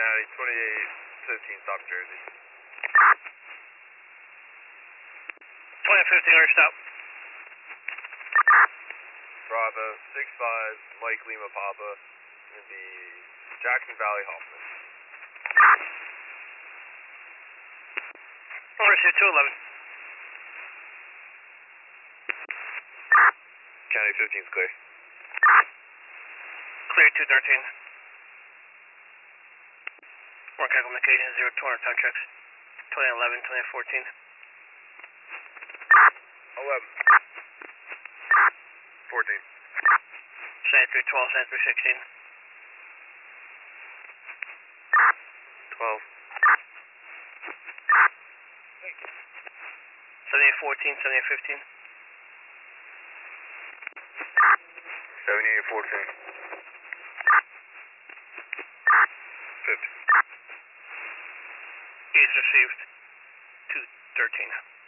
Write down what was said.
Cincinnati, 2815 South Jersey. 2015, order stop. Bravo, 65, Mike Lima Papa, going to be Jackson Valley Hoffman. Order 211. County 15 is clear. Clear 213. Work communication 0200 time checks. 2011, 2014. 11. 14. San 312, San 316. 12. 7814, 7815. 7814. 50. East received 213.